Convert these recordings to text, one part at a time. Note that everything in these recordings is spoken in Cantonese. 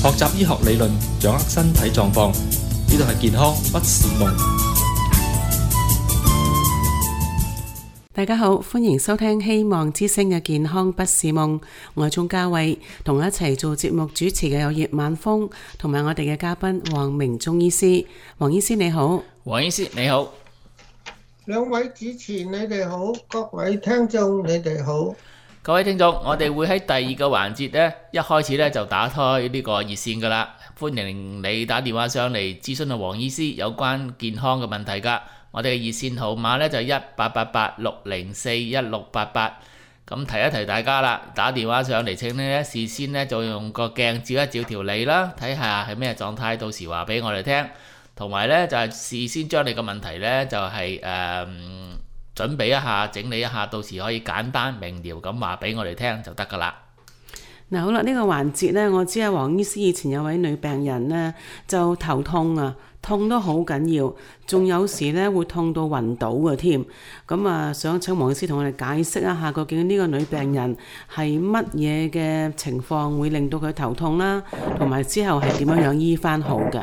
學習醫學理論，掌握身體狀況。呢度係健康不是夢。 大家好，歡迎收聽希望之聲嘅健康不是夢。我係鍾嘉慧，同我一齊做節目主持嘅有葉晚風，同埋我哋嘅嘉賓黃明忠醫師。黃醫師你好。 黃醫師你好。 兩位主持你哋好，各位聽眾你哋好。 各位聽眾，我哋會喺第二個環節呢，一開始呢就打開呢個熱線噶啦，歡迎你打電話上嚟諮詢阿黃醫師有關健康嘅問題噶。我哋嘅熱線號碼呢就188860416888。咁提一提大家啦，打電話上嚟請呢事先呢就用個鏡照一照條脷啦，睇下係咩狀態，到時話俾我哋聽。同埋呢就係事先將你個問題呢就係準備一下，整理一下，到時可以簡單明瞭咁話俾我哋聽就得噶啦。 嗱好啦，呢個環節呢，我知阿黃醫師以前有位女病人呢，就頭痛啊，痛得好緊要，仲有時呢會痛到暈倒嘅添。咁啊，想請黃醫師同我哋解釋一下，究竟呢個女病人係乜嘢嘅情況會令到佢頭痛啦，同埋之後係點樣醫翻好嘅？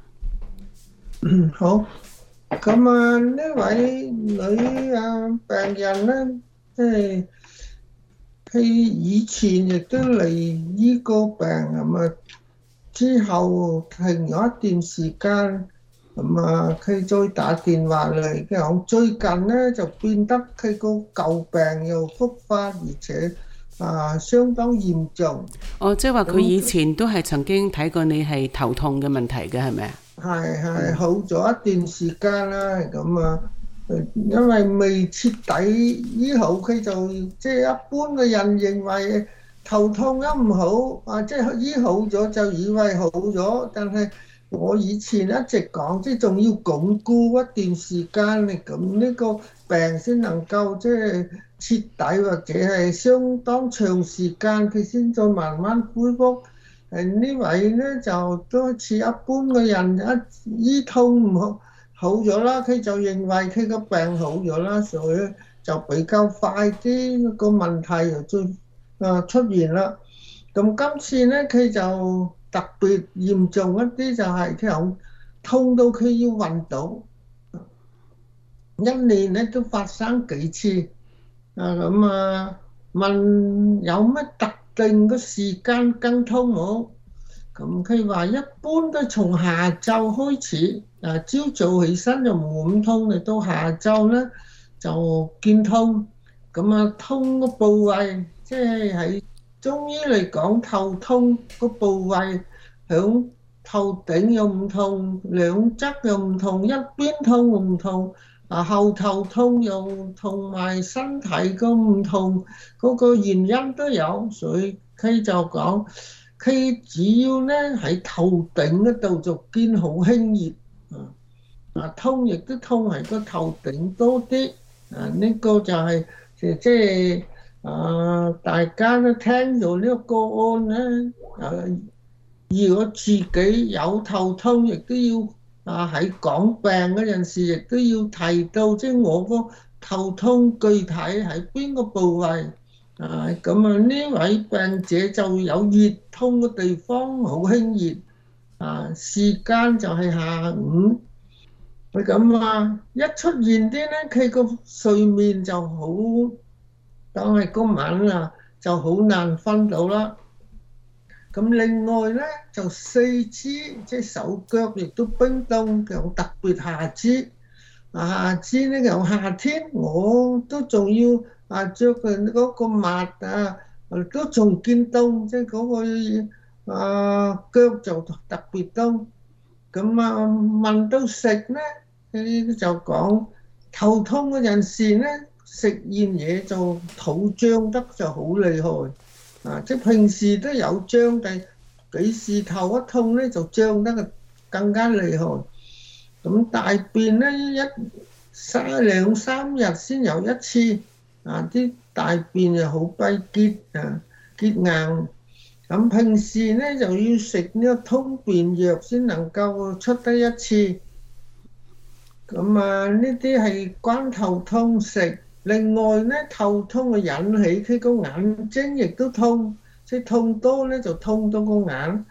好。咁啊，呢位女病人呢，即係佢以前亦都嚟醫過病，咁啊之後停咗一段時間，咁啊佢再打電話嚟講，最近呢就變得佢個舊病又復發，而且相當嚴重。 哦，即係話佢以前都係曾經睇過你係頭痛嘅問題嘅，係咪啊？ 係好咗一段時間啦，咁啊，因為未徹底醫好，佢就即係一般嘅人認為頭痛一唔好即係醫好咗就以為好咗，但係我以前一直講，即係仲要鞏固一段時間嚟，咁呢個病先能夠即係徹底或者係相當長時間，佢先再慢慢恢復。呢位呢就都似一般嘅人，一醫痛唔好咗啦，佢就認為佢個病好咗啦，所以就比較快啲個問題又再出現啦。咁今次呢佢就特別嚴重一啲，就係佢痛到佢要暈倒，一年呢都發生幾次。咁問有乜特定嘅時間更痛冇？咁佢話一般都從下晝開始，朝早起身就冇咁痛，嚟到下晝咧就見痛。咁痛個部位，即係喺中醫嚟講，頭痛個部位響頭頂又唔痛，兩側又唔同，一邊痛又唔同。後頭痛又同埋身體個唔同，嗰個原因都有，所以佢就講佢主要呢喺頭頂嗰度就見好輕熱，痛亦都痛喺個頭頂多啲。呢個就係即係大家都聽到呢個個案呢，如果自己有頭痛，亦都要喺講病嗰陣時，亦都要提到，即係我個頭痛具體喺邊個部位。呢位病者就有熱痛嘅地方，好輕熱。時間就係下午。咁一出現啲呢，佢個睡眠就好，當係嗰晚就好難瞓到啦。咁另外呢，就四肢即係手腳亦都冰凍，特別下肢。下肢呢，由夏天我都仲要着佢嗰個襪都仲見凍，即係嗰個腳就特別凍。咁問到食呢，佢就講頭痛嗰陣時呢，食完嘢就肚脹得就好厲害。即係平時都有脹，但幾時頭一痛咧就脹得更加厲害。咁大便咧兩三日先有一次，啲大便又好閉結結硬。咁平時咧就要食呢個通便藥先能夠出得一次。咁呢啲係關頭痛食。另外咧，頭痛嘅引起佢個眼睛亦都痛，即係痛多咧就痛到個眼。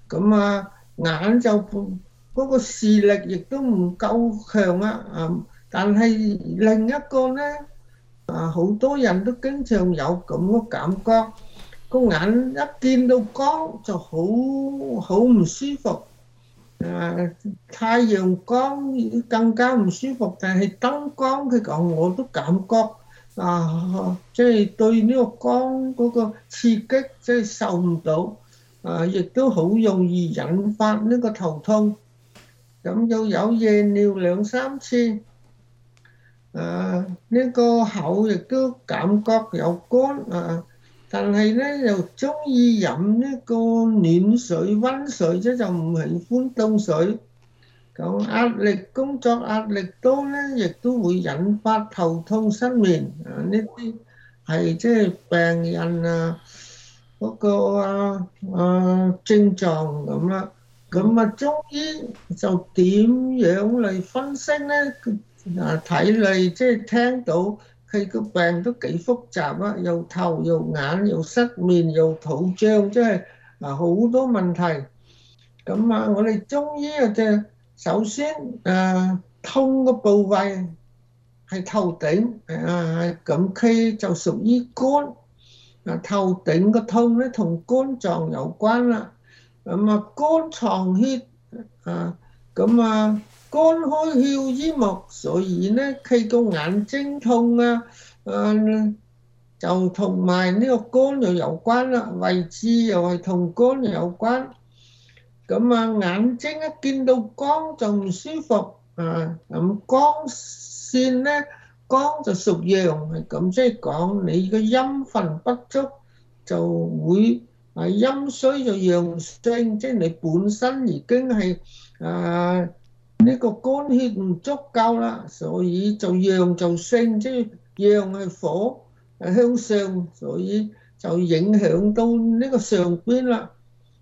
咁眼就嗰個視力亦都唔夠強但係另一個呢，好多人都經常有咁嘅感覺，個眼一見到光就好唔舒服。太陽光更加唔舒服，但係燈光佢講我都感覺即係對呢個光嗰個刺激即係受唔到，亦都好容易引發呢個頭痛。咁又有夜尿2-3次，呢個口亦都感覺有乾但係咧又中意飲呢個暖水、溫水，即就唔喜歡凍水。咁工作壓力多咧，亦都會引發頭痛失眠。呢啲係即係病人嗰個症狀咁啦。咁中醫就點樣嚟分析咧？睇嚟即係聽到。佢個病都幾複雜又頭又眼又失眠又肚脹，即係好多問題。咁我哋中醫就首先痛嘅部位係頭頂，咁佢就屬於肝。頭頂嘅痛咧同肝臟有關啦。咁肝藏血肝開竅於目，所以咧佢個眼睛痛就同埋呢個肝又有關啦，位置又係同肝有關。咁眼睛一見到光就唔舒服咁光線咧，光就屬陽，咁即係講你個陰分不足就會陰衰就陽盛，即係你本身已經係呢個肝血唔足夠啦，所以就陽就盛，即係陽係火向上，所以就影響到呢個上邊啦。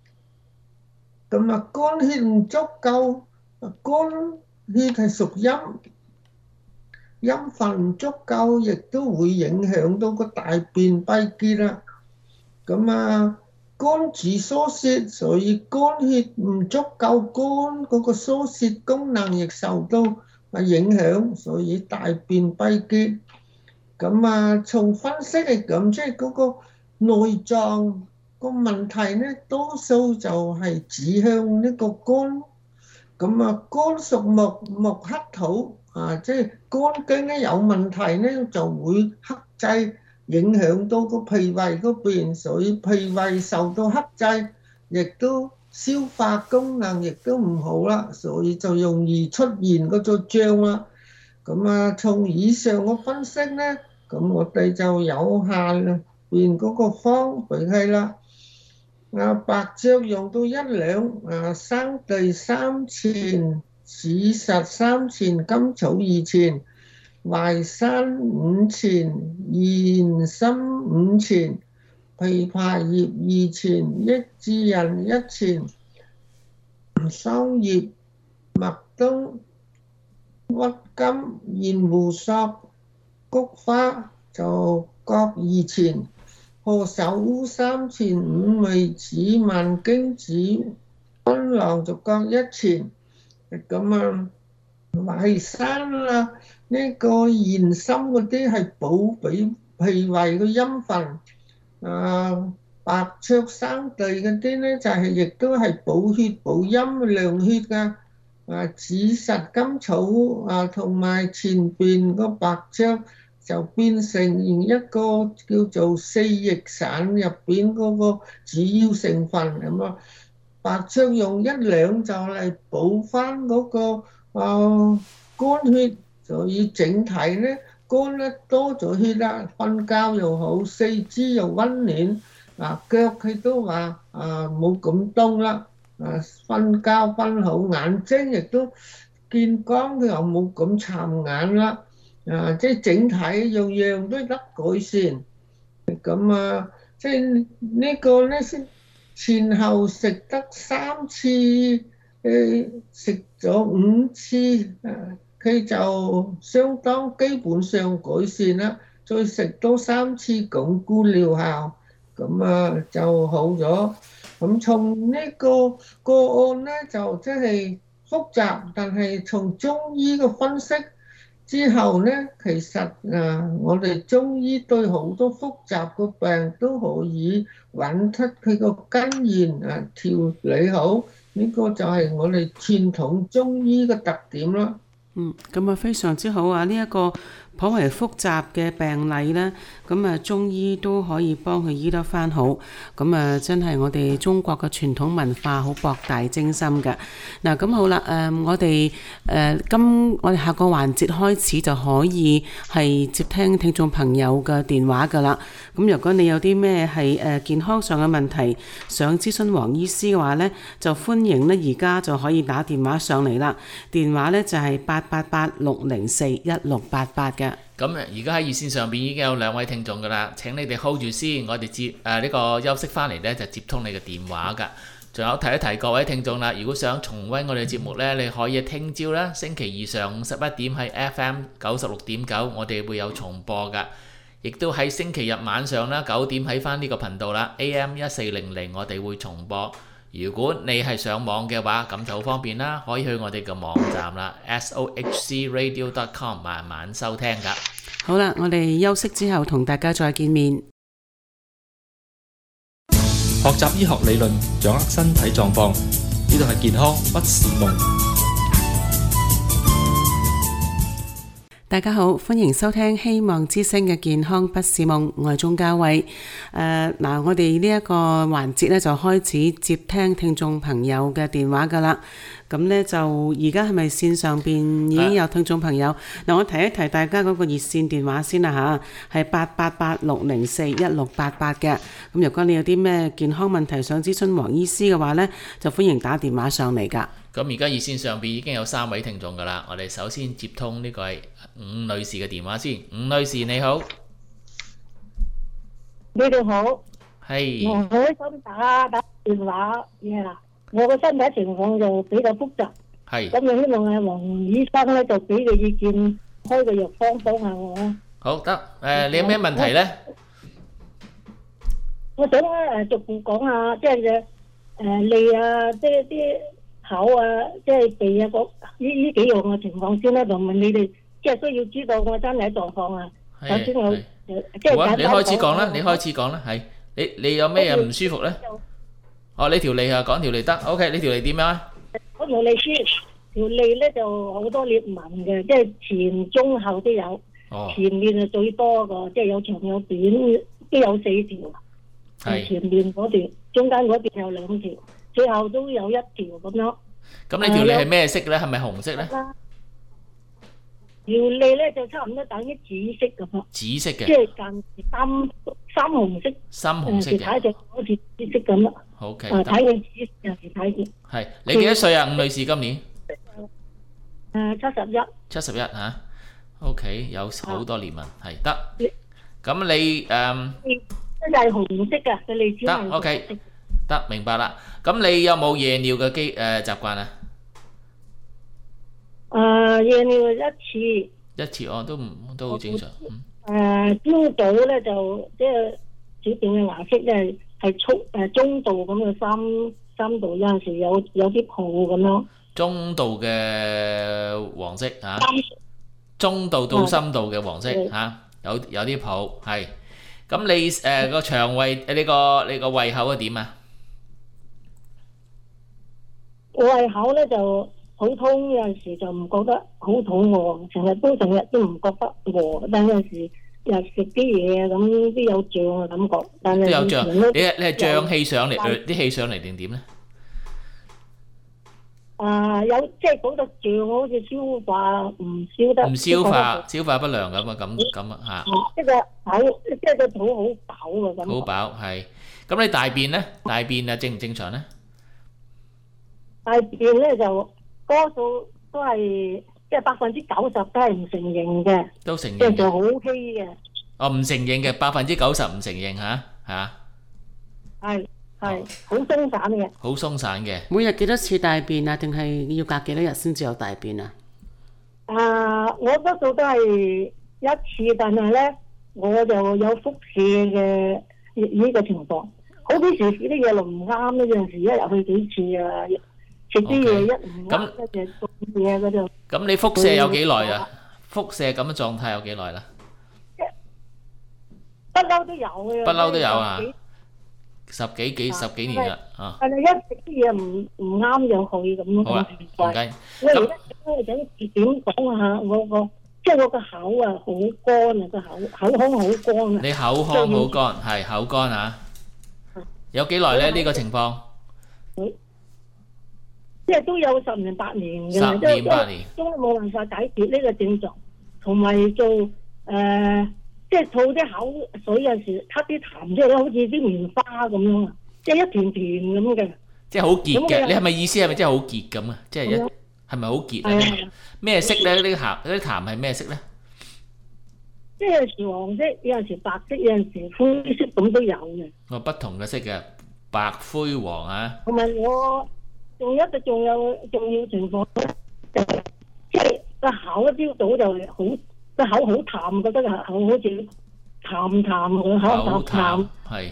咁肝血唔足夠，肝血係屬陰，陰分唔足夠，亦都會影響到個大便閉結啦。咁肝主疏泄，所以肝血唔足夠，肝嗰個疏泄功能亦受到影響，所以大便閉結。咁從分析嚟講，即係嗰個內臟個問題咧，多數就係指向呢個肝。咁肝屬木，木克土即係肝經咧有問題咧，就會克制。影響到個脾胃嗰邊，所以脾胃受到克制，亦都消化功能亦都唔好啦，所以就容易出現嗰個脹啦。咁從以上嘅分析咧，咁我哋就有下邊嗰個方俾佢啦。白薑用到1兩，生地3錢，子實3錢，甘草2錢。淮山5錢，芫荽5錢，枇杷葉2錢，益智仁1錢，桑葉、麥冬、鬱金、鹽胡索、菊花就各2錢，何首烏3錢，五味子、萬荊子、檳榔就各1錢。咁淮山呢個芫荽嗰啲係補脾胃嘅陰分，白芍生地嗰啲咧就係亦都係補血補陰涼血噶。子實甘草同埋前邊個白芍就變成一個叫做四逆散入邊嗰個主要成分咁白芍用1兩就嚟補翻嗰個肝血。所以整體咧，肝咧多咗血啦，瞓覺又好，四肢又溫暖，腳佢都話冇咁凍啦，瞓覺瞓好，眼睛亦都見光，佢又冇咁殘眼啦，即係整體樣樣都得改善。咁即係呢個咧先前後食得3次，食咗5次。佢就相當基本上改善啦，再食多3次鞏固療效，咁就好咗。 咁從呢個個案呢，就即係複雜，但係從中醫嘅分析之後呢，其實我哋中醫對好多複雜嘅病都可以揾出佢個根源調理好，呢個就係我哋傳統中醫嘅特點啦。 咁啊非常之好啊！呢一個頗為複雜嘅病例呢，咁啊中醫都可以幫佢醫得翻好，咁啊真係我哋中國嘅傳統文化好博大精深㗎。嗱，咁好啦，我哋下個環節開始就可以係接聽聽眾朋友嘅電話㗎啦。咁如果你有啲咩係健康上嘅問題想諮詢黃醫師嘅話呢，就歡迎呢而家就可以打電話上嚟啦。電話呢就係888-604-1688嘅。 咁而家喺熱線上邊已經有2位聽眾㗎啦，請你哋 hold 住先，我哋接呢個休息翻嚟呢，就接通你嘅電話㗎。仲有提一提各位聽眾啦，如果想重溫我哋節目呢，你可以聽朝啦，星期二上午11點喺 FM 96.9，我哋會有重播㗎。亦都喺星期日晚上啦9點喺翻呢個頻道啦 AM 1400，我哋會重播。如果你係上網嘅話，咁就好方便啦，可以去我哋嘅網站啦 sohcradio.com 慢慢收聽㗎。 好啦，我哋休息之後同大家再見面。 學習醫學理論，掌握身體狀況，呢度係健康不是夢。 大家好，歡迎收聽希望之聲嘅健康不是夢，我係鍾嘉慧。我哋呢一個環節呢，就開始接聽聽眾朋友嘅電話噶啦。咁呢，就而家係咪線上邊已經有聽眾朋友？我提一提大家嗰個熱線電話先啦吓，係888-604-1688嘅。咁如果你有啲咩健康問題想諮詢黃醫師嘅話呢，就歡迎打電話上嚟噶。 咁而家熱線上邊已經有3位聽眾㗎啦，我哋首先接通呢個係伍女士嘅電話先。伍女士你好， 你哋好， 係， 我開心打電話我個身體情況就比較複雜， 係， 咁就希望阿黃醫生咧就俾個意見，開個藥方幫下我。 好得，你有咩問題呢？ 我想咧逐步講下，即係脷啊，即係啲口啊，即係鼻啊，呢幾樣嘅情況先啦，同問你哋，即係需要知道我身體狀況啊。首先我即係好啊，你開始講啦，係，你有咩唔舒服呢？你條脷啊，講條脷得 ，OK， 你條脷點樣啊？ 我條脷先，條脷咧就好多裂紋嘅，即係前中後都有。前面係最多個，即係有長有短，都有4條。係前面嗰條，中間嗰邊有2條，最後都有1條咁樣。 咁你條脷係咩色咧？係咪紅色咧？ 條脷咧就差唔多等於紫色咁咯。 紫色嘅。即係近深紅色。 深紅色嘅。 睇就好似紫色咁啦。 OK。 睇見紫色有時睇見。 係，你幾多歲啊，伍女士今年 ？71。 71嚇。OK， 有好多年紋，係得。咁你就係紅色嘅，個脷子係紅色。 得 OK， 得明白啦。咁你有冇夜尿嘅習慣啊？ 夜尿1次。 1次都好正常。 朝早咧就即係小便嘅顏色咧係中度咁嘅三度，有陣時有啲泡咁樣。 中度嘅黃色嚇。中度到深度嘅黃色嚇，有啲泡係。咁你個腸胃你個胃口係點啊？ 胃口咧就普通，有陣時就唔覺得好肚餓，成日都唔覺得餓，但有陣時又食啲嘢咁都有脹嘅感覺。但係都有脹， 你係脹氣上嚟，啲氣上嚟定點咧？ 有即係嗰個脹，好似消化唔消得， 消化不良咁啊嚇。 即係個肚好飽嘅感覺。 好飽係。咁你大便咧？大便啊正唔正常咧？ 大便咧就多數都係即係90%都係唔承認嘅。 都承認。 即係就好稀嘅。 唔承認嘅90%唔承認嚇。 係。係好鬆散嘅， 好鬆散嘅。 每日幾多次大便啊？定係要隔幾多日先至有大便啊？ 我多數都係1次，但係咧我就有腹瀉嘅呢個情況， 好幾時啲嘢落唔啱咧，有陣時一入去幾次啊，食啲嘢一唔啱，一隻做嘢嗰度。 咁你輻射有幾耐啊？輻射咁嘅狀態有幾耐啦？ 不嬲都有嘅。 不嬲都有啊！十幾年啦啊！ 但係一食啲嘢唔啱就去咁咯。 好啦，唔緊。 我而家想點講下我個，即係我個口啊好乾啊，個口腔好乾啊。 你口腔好乾，係口乾啊？有幾耐咧？呢個情況？ 即係都有10年8年嘅， 10年8年都冇辦法解決呢個症狀，同埋做即係吐啲口水有時吸啲痰出嚟，好似啲棉花咁樣啊，即係一團團咁嘅。 即係好結嘅，你係咪意思係咪真係好結咁啊？即係係咪好結啊？咩色咧？呢啲痰係咩色咧？ 即係有時黃色，有陣時白色，有陣時灰色咁都有嘅。 哦，不同嘅色嘅，白、灰、黃啊。 同埋我仲有情況咧，即係個口一朝早就係個口好淡，覺得個口好似淡個口淡。 係。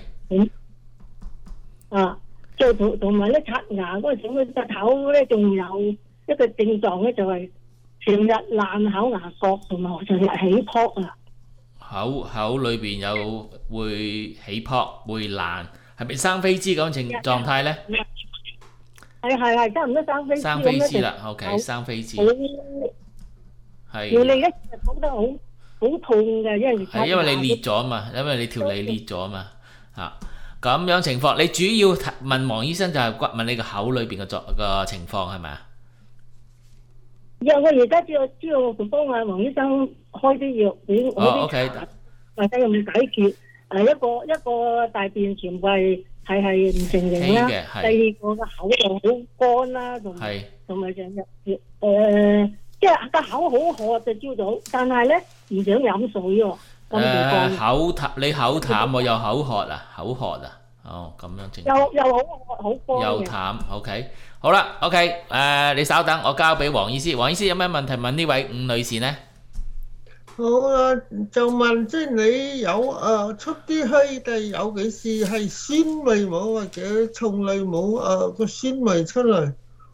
就同埋咧刷牙嗰陣時，個口咧仲有一個症狀咧，就係成日爛口牙角，同埋成日起泡啊。 口裏邊有會起泡會爛，係咪生飛滋咁情狀態咧？ 係差唔多生飛滋。 生飛滋啦 ，OK， 生飛滋。係。 條脷咧覺得好痛嘅，因為係因為你裂咗啊嘛，因為你條脷裂咗啊嘛，嚇咁樣情況，你主要問黃醫生就係問你個口裏邊個情況係咪啊？ 我而家知道我幫阿黃醫生開啲藥俾我啲痰，或者有冇解決？一個大便全部係唔成形啦，第二個個口就好乾啦，同埋成日即係個口好渴就朝早，但係咧唔想飲水喎。 口淡，你口淡喎，又口渴啊，哦咁樣情況。 又好乾又淡 ，OK， 好啦 ，OK， 你稍等，我交俾黃醫師。黃醫師有咩問題問呢位吳女士呢？ 好啊，就問即係你有出啲氣，但係有幾時係酸味冇，或者從來冇個酸味出嚟？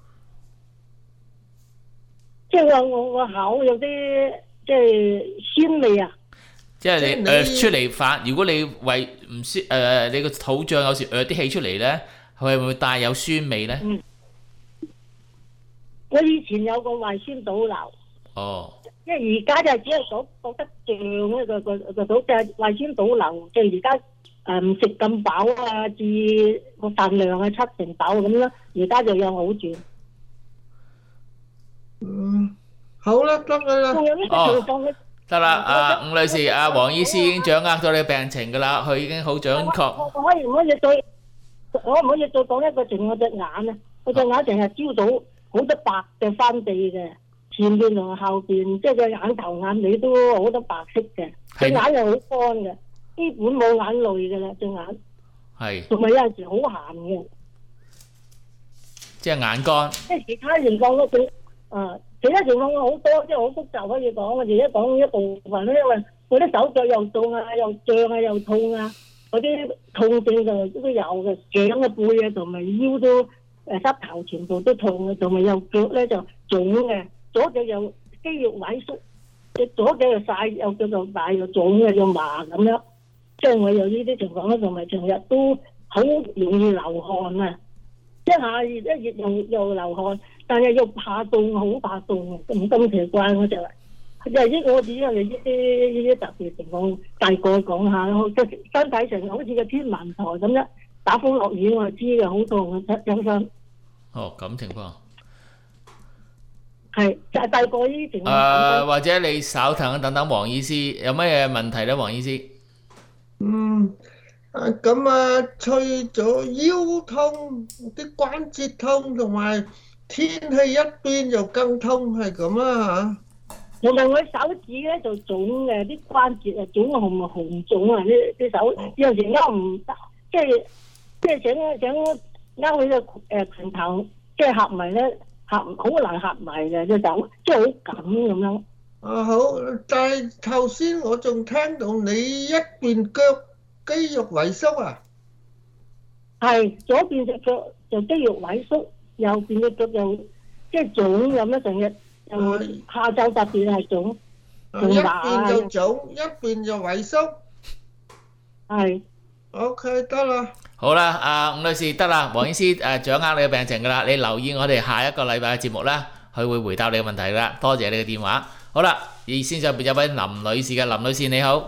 即係我個口有啲即係酸味啊！ 即係你出嚟發，如果你胃唔酸你個肚脹有時啲氣出嚟咧，係咪會帶有酸味咧？ 我以前有個胃酸倒流。哦。即係而家就只係覺得脹咧個肚，就係胃酸倒流。即係而家唔食咁飽啊，至個份量係7成飽咁啦。而家就有好轉。 好啦，得㗎啦。 哦。得啦，吳女士，黃醫師已經掌握咗你病情㗎啦，佢已經好準確。 我可唔可以再講一個情況？我隻眼啊，我隻眼成日朝早好多白嘅翻地嘅，前邊同後邊，即係個眼頭眼尾都好多白色嘅，隻眼又好乾嘅，基本冇眼淚㗎啦，隻眼。係。同埋有陣時好鹹嘅。 即係眼乾。 即係其他情況都其他情況好多，即係好複雜可以講。我而家講一部分咧，因為我啲手腳又凍啊，又脹啊，又痛啊，嗰啲痛症就都有嘅，頸嘅背啊，同埋腰都膝頭全部都痛嘅，同埋右腳咧就腫嘅，左腳又肌肉萎縮，隻左腳又細，右腳又大又腫嘅，又麻咁樣。即係我有呢啲情況咧，同埋成日都好容易流汗啊！一下一熱又流汗。但係又怕凍，好怕凍，唔咁奇怪我就係，我只係呢啲特別情況，大概講下咯。即係身體上好似個天文台咁樣，打風落雨我就知嘅，好痛啊！真身。 哦，咁情況。 係就係大概呢啲情況。 或者你稍等黃醫師，有乜嘢問題咧？黃醫師。 咁除咗腰痛、啲關節痛同埋。天氣一變又更痛，係咁啊嚇！ 同埋我手指咧就腫嘅，啲關節啊腫紅腫啊，啲手有時勾唔得，即係想勾佢個拳頭，即係合埋咧好難合埋嘅隻手，即係好緊咁樣。 好，但係頭先我仲聽到你一邊腳肌肉萎縮啊！ 係左邊隻腳就肌肉萎縮，右邊隻腳又即係腫咁樣，成日又下晝特別係腫， 一邊就腫，一邊就萎縮。 係。 OK， 得啦。 好啦，阿伍女士得啦，黃醫師掌握你嘅病情㗎啦，你留意我哋下一個禮拜嘅節目啦，佢會回答你嘅問題㗎啦。多謝你嘅電話。好啦，熱線上邊有位林女士嘅，林女士你好。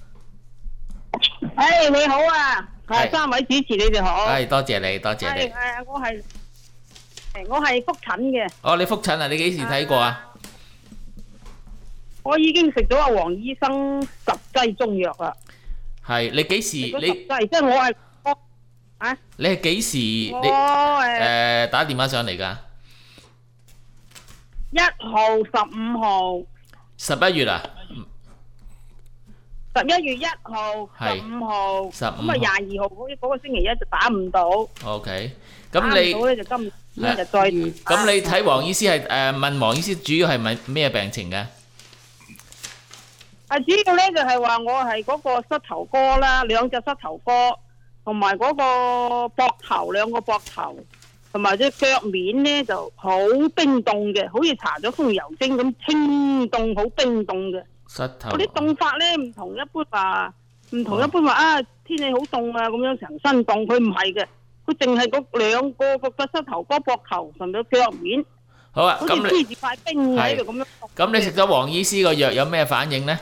你好啊，三位主持你哋好。 多謝你，多謝你。 我係覆診嘅。 哦，你覆診啊？你幾時睇過啊？ 我已經食咗阿黃醫生10劑中藥啦。 係你幾時？你即係我係你係幾時？打電話上嚟㗎 ？1號、15號。 11月啊 ？11月1號、15號，咁啊22號嗰個星期一就打唔到。 OK， 咁你打唔到咧就今日再。咁你睇黃醫師係問黃醫師主要係問咩病情嘅？ 主要咧就係話我係嗰個膝頭哥啦，兩隻膝頭哥，同埋嗰個膊頭兩個膊頭，同埋隻腳面咧就好冰凍嘅，好似搽咗風油精咁清凍，好冰凍嘅。 膝頭嗰啲凍法咧唔同一般話，天氣好凍啊咁樣成身凍，佢唔係嘅，佢淨係嗰兩個膝頭哥、膊頭同埋腳面。 好啊， 咁你黐住塊冰喺度咁樣。 咁你食咗黃醫師個藥有咩反應咧？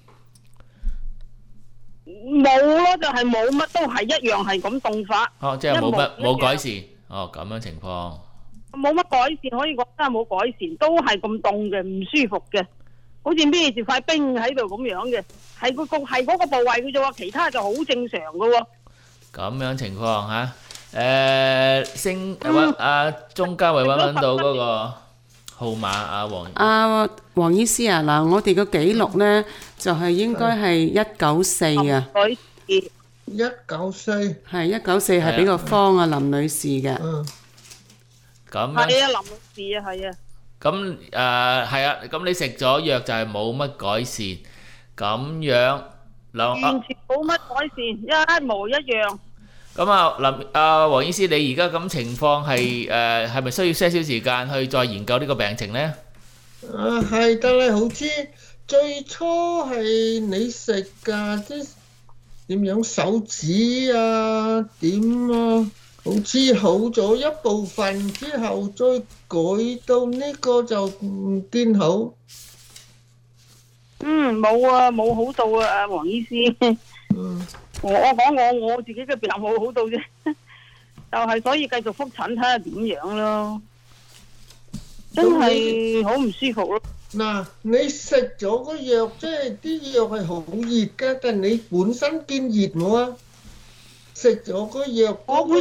冇咯，就係冇乜，都係一樣係咁凍法。 即係冇改善。咁樣情況。 冇乜改善，可以講真係冇改善，都係咁凍嘅，唔舒服嘅，好似孭住塊冰喺度咁樣嘅，係嗰個部位嘅啫喎，其他就好正常嘅喎。 咁樣情況嚇，鐘嘉慧揾到嗰個號碼， 黃醫師啊，嗱，我哋個記錄咧就係應該係194啊。 194 係194，係俾個方林女士嘅。 咁係林女士啊，係啊。 咁係啊，咁你食咗藥就係冇乜改善，咁樣完全冇乜改善，一模一樣。 咁黃醫師，你而家咁情況係咪需要些少時間去再研究呢個病情呢？ 係得啦，好似最初係你食㗎，即係點樣手指啊點啊，好似好咗一部分之後，再改到呢個就唔見好。 冇啊，冇好到啊，黃醫師。我講我自己嘅病冇好到啫，就係所以繼續覆診睇下點樣咯，真係好唔舒服咯。 嗱，你食咗個藥，即係啲藥係好熱㗎，但你本身見熱冇啊？食咗個藥，嗰個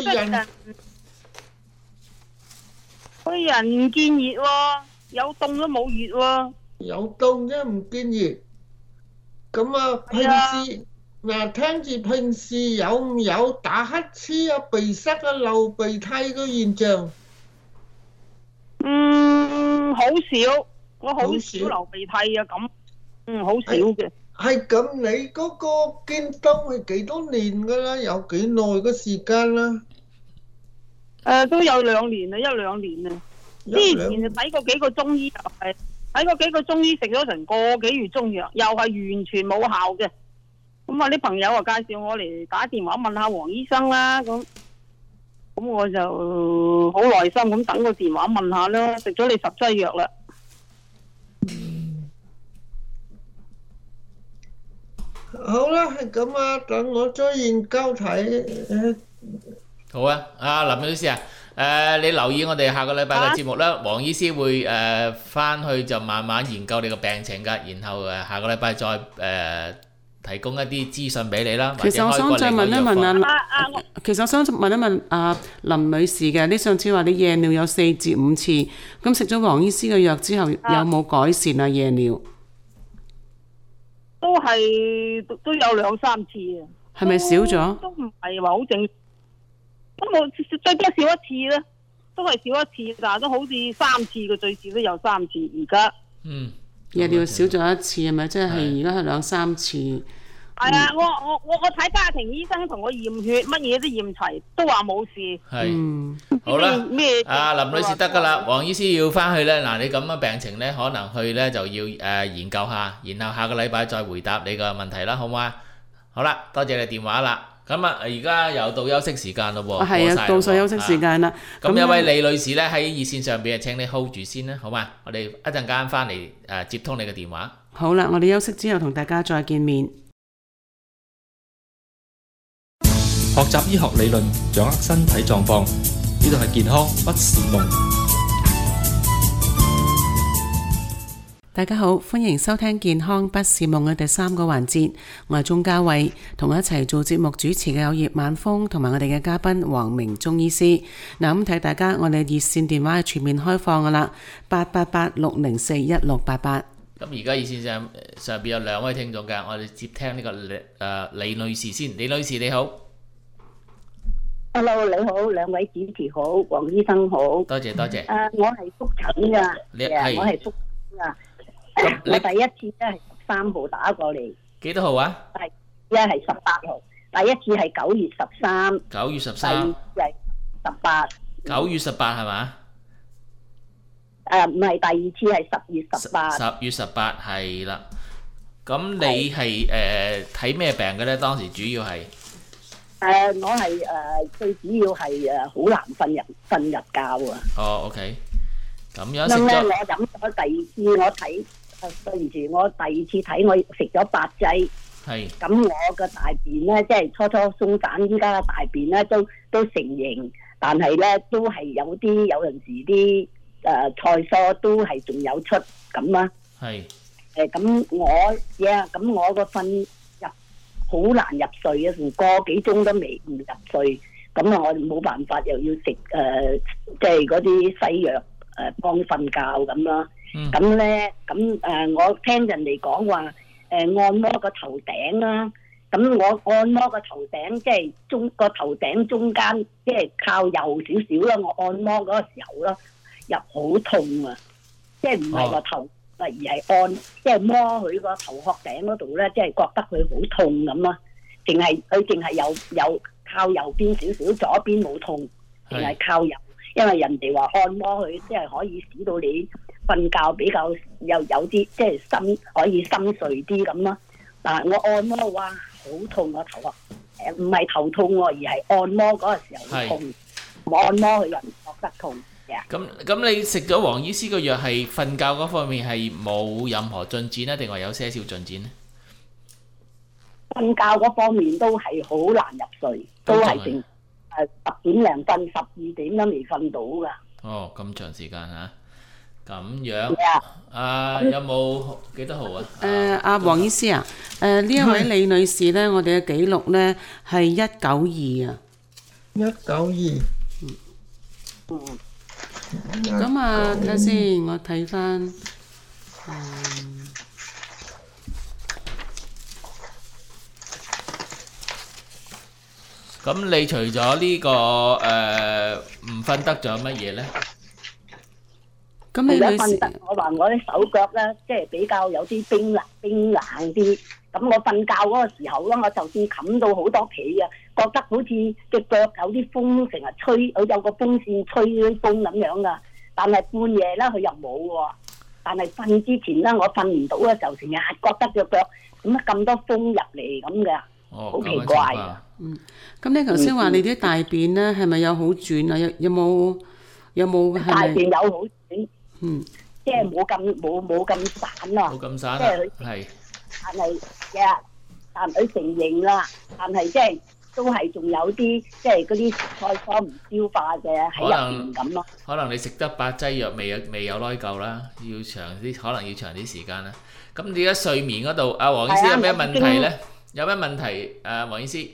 人唔見熱喎，有凍都冇熱喎。 有凍啫，唔見熱。咁啊，平時嗱，聽住平時有唔有打乞嗤啊、鼻塞啊、流鼻涕嘅現象？ 好少，我好少流鼻涕啊咁。好少嘅。係咁，你嗰個見凍係幾多年㗎啦？有幾耐嘅時間啦？ 都有2年啦，1-2年啊。之前就睇過幾個中醫，又係睇過幾個中醫，食咗成個幾月中藥，又係完全冇效嘅。咁啲朋友介紹我嚟打電話問下黃醫生啦，咁我就好耐心咁等個電話問下啦，食咗你10劑藥啦。 好啦，係咁啊，等我再研究睇。 好啊，林女士啊，你留意我哋下個禮拜嘅節目啦，黃醫師會翻去就慢慢研究你個病情㗎，然後下個禮拜再提供一啲資訊俾你啦。 其實我想再問一問林女士嘅，你上次話你夜尿有4至5次，咁食咗黃醫師嘅藥之後有冇改善啊？夜尿都有2-3次啊。 係咪少咗？ 都唔係話好正，都冇最多少1次啦，都係少1次，但係都好似3次嘅，最少都有3次而家。 夜尿少咗1次係咪？即係而家係2-3次。 係啊，我睇家庭醫生同我驗血，乜嘢都驗齊，都話冇事。 係，好啦，阿林女士得㗎啦，黃醫師要翻去咧，嗱你咁嘅病情咧，可能去咧就要研究下，然後下個禮拜再回答你個問題啦，好唔好啊？好啦，多謝你電話啦。咁啊，而家又到休息時間咯喎， 係啊，到咗休息時間啦。 咁有位李女士咧喺熱線上邊，請你 hold 住先啦，好嘛？我哋一陣間翻嚟接通你嘅電話。 好啦，我哋休息之後同大家再見面。 學習醫學理論，掌握身體狀況，呢度係健康不是夢。 大家好，歡迎收聽健康不是夢嘅第3個環節，我係鍾嘉慧，同我一齊做節目主持嘅有葉晚風同埋我哋嘅嘉賓黃明中醫師。嗱，咁睇大家，我哋熱線電話係全面開放噶啦，888-604-1688。 咁而家熱線上邊有2位聽眾嘅，我哋接聽呢個李女士先。李女士你好。 Hello， 你好，兩位主持好，黃醫生好。 多謝。 我係復診噶，我係復診噶。我第一次咧係13號打過嚟。 幾多號啊？ 第一係18號，第一次係9月13。 9月13。 第二次係18。 9月18係嘛？ 唔係，第二次係10月18。 10月18係啦。咁你係睇咩病嘅咧？當時主要係？ 我係最主要係好難瞓入覺啊。 哦 ，OK。咁樣食咗。 我飲咗第二次，我睇對唔住，我第二次睇我食咗8劑。 係。咁我嘅大便咧，即係初鬆散，依家嘅大便咧都成形，但係咧都係有陣時啲菜蔬都係仲有出咁啦。係。咁我個瞓好難入睡啊，成個幾鐘都未唔入睡，咁啊我冇辦法又要食即係嗰啲西藥幫瞓覺咁啦。咁咧我聽人哋講話按摩個頭頂啦，咁我按摩個頭頂即係個頭頂中間即係靠右少少啦，我按摩嗰個時候啦入好痛啊，即係唔係個頭。而係按即係摸佢個頭殼頂嗰度咧，即係覺得佢好痛咁咯。淨係有靠右邊少少，左邊冇痛，淨係靠右。因為人哋話按摩佢即係可以使到你瞓覺比較有啲即係可以深睡啲咁咯。但係我按摩哇好痛個頭殼，唔係頭痛喎，而係按摩嗰個時候痛。我按摩佢又唔覺得痛。 咁你食咗黃醫師個藥係瞓覺嗰方面係冇任何進展咧，定話有些少進展咧？ 瞓覺嗰方面都係好難入睡，都係成10點零瞓，12點都未瞓到噶。哦， 咁長時間嚇，咁樣有冇幾多號啊？ 阿黃醫師啊，呢一位李女士咧，我哋嘅記錄咧係192啊。 192。 咁啊，睇下先，我睇翻。 咁你除咗呢個唔瞓得，仲有乜嘢咧？ 咁你瞓得，我話我啲手腳咧，即係比較有啲冰冷啲。咁我瞓覺嗰個時候咧，我就算冚到好多被啊，覺得好似隻腳有啲風成日吹，有個風扇吹啲風咁樣噶。但係半夜咧，佢又冇喎。但係瞓之前咧，我瞓唔到嘅時候，成日覺得隻腳點解咁多風入嚟咁嘅，好奇怪啊！ 咁你頭先話你啲大便咧係咪有好轉啊？有冇大便有好轉？即係冇咁散咯。冇咁散，即係佢係。但佢成形啦，但係即係都係仲有啲即係嗰啲菜蔬唔消化嘅喺入邊咁咯。 可能你食得8劑藥未有耐夠啦，要長啲，可能要長啲時間啦。咁你而家睡眠嗰度，阿黃醫師有咩問題咧？有咩問題？黃醫師。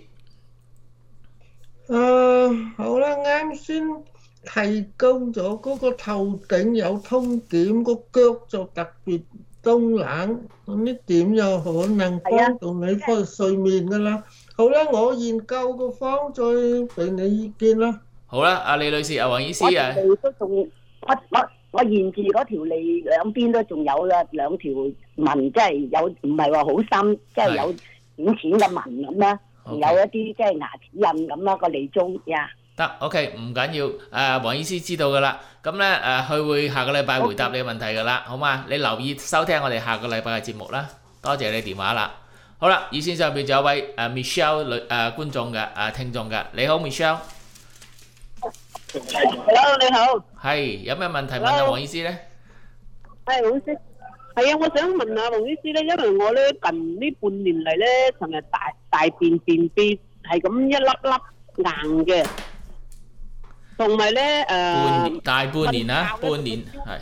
好啦，啱先提高咗嗰個頭頂有通點，個腳就特別凍冷，咁呢點有可能幫到你個睡眠噶啦。好啦，我研究個方再俾你意見啦。 好啦，阿李女士，阿黃醫師啊。 我沿住嗰條脷兩邊都仲有啦，2條紋，即係有唔係話好深，即係有淺淺嘅紋咁啦，仲有一啲即係牙齒印咁啦個脷中呀。 得 OK， 唔緊要，黃醫師知道噶啦。咁咧佢會下個禮拜回答你嘅問題噶啦，好嘛？你留意收聽我哋下個禮拜嘅節目啦。多謝你電話啦。好啦，熱線上邊仲有位Michelle 觀眾嘅聽眾嘅，你好 Michelle。Hello， 你好。 係，有咩問題問阿黃醫師咧？ 係黃醫師，係啊，我想問下黃醫師咧，因為我咧近呢半年嚟咧，成日大便便秘係咁一粒粒硬嘅。同埋咧大半年啦，半年係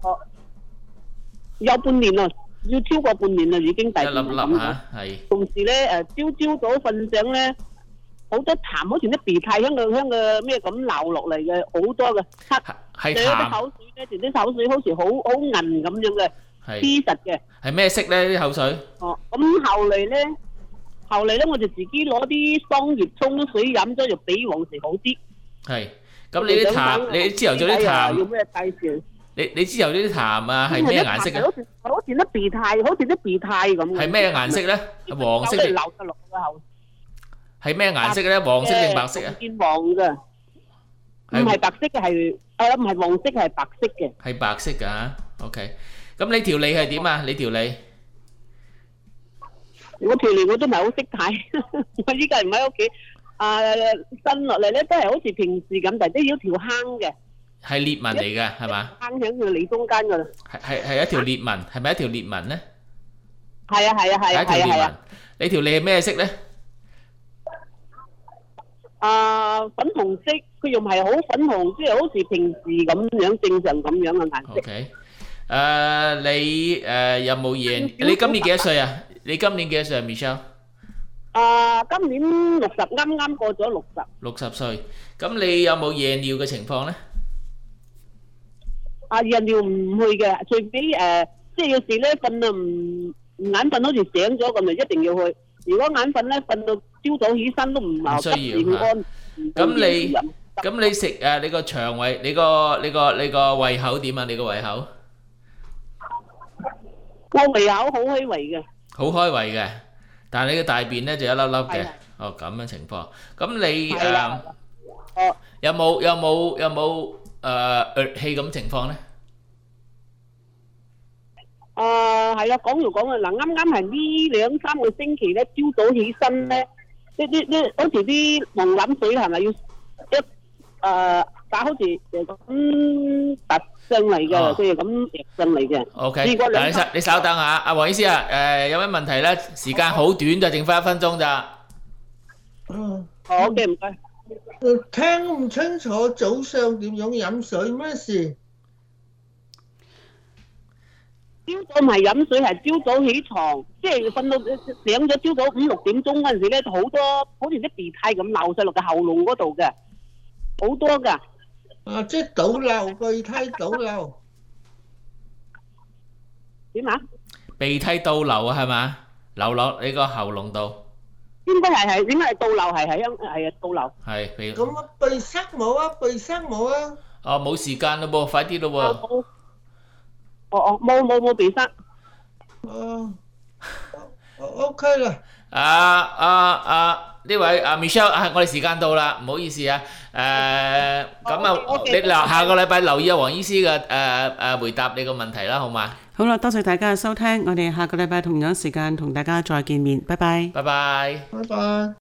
有半年啦，要超過半年啦，已經大半年咁。一粒粒嚇係。同時咧朝早瞓醒咧，好多痰，好似啲鼻涕香個咩咁流落嚟嘅，好多嘅。係痰。啲口水咧，啲口水好似好韌咁樣嘅，黐實嘅。係咩色咧啲口水？哦，咁後嚟咧，我就自己攞啲桑葉沖咗水飲咗，就比往時好啲。係。咁你啲痰，你朝頭早啲痰，要咩介紹？你朝頭早啲痰啊，係咩顏色嘅？好似啲鼻涕，好似啲鼻涕咁。係咩顏色咧？係黃色定？流得落個口。係咩顏色咧？黃色定白色啊？見黃嘅，唔係白色嘅，係唔係黃色，係白色嘅。係白色㗎嚇 ，OK。咁你條脷係點啊？你條脷？我條脷我都唔係好識睇，我依家唔喺屋企。伸落嚟咧都係好似平時咁，但係都要條坑嘅。係裂紋嚟嘅，係嘛？坑喺佢脷中間㗎啦。係一條裂紋，係咪一條裂紋咧？係啊。係一條裂紋。你條脷係咩色咧？粉紅色，佢又唔係好粉紅，即係好似平時咁樣正常咁樣嘅顏色。OK。你有冇嘢？你今年幾多歲啊？你今年幾多歲啊 ，Michelle？今年60，啱啱過咗60。60歲，咁你有冇夜尿嘅情況咧？夜尿唔會嘅，除非即係有時咧瞓啊唔眼瞓，好似醒咗咁就一定要去。如果眼瞓咧，瞓到朝早起身都唔需要嚇。咁你食你個腸胃，你個胃口點啊？你個胃口？我胃口好開胃嘅。好開胃嘅。但係你嘅大便咧就一粒粒嘅，哦咁樣情況。咁你有冇氣咁情況咧？係啦，講就講啊，嗱啱啱係呢2-3個星期咧，朝早起身咧，啲好似啲黃飲水係咪要打好似咁突上嚟嘅，佢係咁上嚟嘅。OK， 嗱你稍等下，阿黃醫師啊，有咩問題咧？時間好短，就剩翻1分鐘咋。好嘅，唔該。 聽唔清楚早上點樣飲水咩事？朝早唔係飲水，係朝早起床，即係瞓到醒咗，朝早5-6點鐘嗰陣時咧，好多好似啲鼻涕咁流晒落個喉嚨嗰度嘅，好多㗎。即係倒流，鼻涕倒流。點啊？鼻涕倒流啊，係嘛？流落你個喉嚨度。應該係，應該係倒流，係倒流。係鼻。咁啊，鼻塞冇啊？鼻塞冇啊？哦，冇時間咯噃，快啲咯喎。冇鼻塞。OK 啦。呢位Michelle，我哋時間到啦，唔好意思啊。你下個禮拜留意阿黃醫師嘅回答你個問題啦，好嘛？好啦，多謝大家嘅收聽，我哋下個禮拜同樣時間同大家再見面，拜拜。拜拜。拜拜。